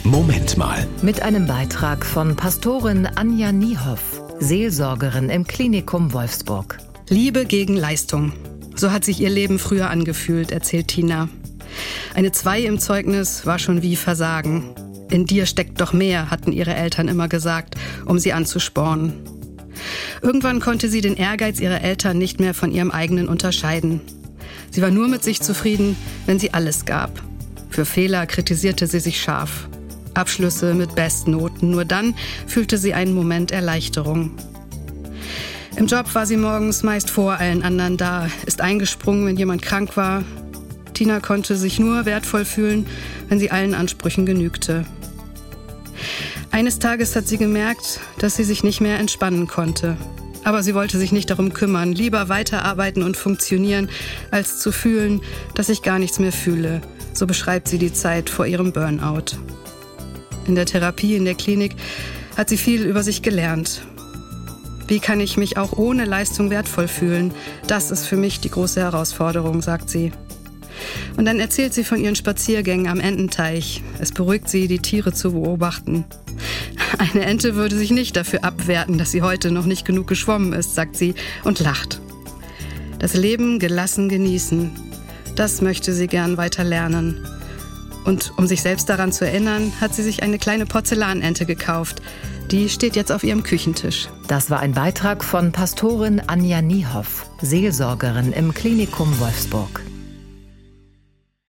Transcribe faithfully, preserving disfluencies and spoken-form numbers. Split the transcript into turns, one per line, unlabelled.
Moment mal.
Mit einem Beitrag von Pastorin Anja Niehoff, Seelsorgerin im Klinikum Wolfsburg.
Liebe gegen Leistung. So hat sich ihr Leben früher angefühlt, erzählt Tina. Eine zwei im Zeugnis war schon wie Versagen. In dir steckt doch mehr, hatten ihre Eltern immer gesagt, um sie anzuspornen. Irgendwann konnte sie den Ehrgeiz ihrer Eltern nicht mehr von ihrem eigenen unterscheiden. Sie war nur mit sich zufrieden, wenn sie alles gab. Für Fehler kritisierte sie sich scharf. Abschlüsse mit Bestnoten, nur dann fühlte sie einen Moment Erleichterung. Im Job war sie morgens meist vor allen anderen da, ist eingesprungen, wenn jemand krank war. Tina konnte sich nur wertvoll fühlen, wenn sie allen Ansprüchen genügte. Eines Tages hat sie gemerkt, dass sie sich nicht mehr entspannen konnte. Aber sie wollte sich nicht darum kümmern, lieber weiterarbeiten und funktionieren, als zu fühlen, dass ich gar nichts mehr fühle. So beschreibt sie die Zeit vor ihrem Burnout. In der Therapie in der Klinik hat sie viel über sich gelernt. Wie kann ich mich auch ohne Leistung wertvoll fühlen? Das ist für mich die große Herausforderung, sagt sie. Und dann erzählt sie von ihren Spaziergängen am Ententeich. Es beruhigt sie, die Tiere zu beobachten. Eine Ente würde sich nicht dafür abwerten, dass sie heute noch nicht genug geschwommen ist, sagt sie und lacht. Das Leben gelassen genießen, das möchte sie gern weiter lernen. Und um sich selbst daran zu erinnern, hat sie sich eine kleine Porzellanente gekauft. Die steht jetzt auf ihrem Küchentisch.
Das war ein Beitrag von Pastorin Anja Niehoff, Seelsorgerin im Klinikum Wolfsburg.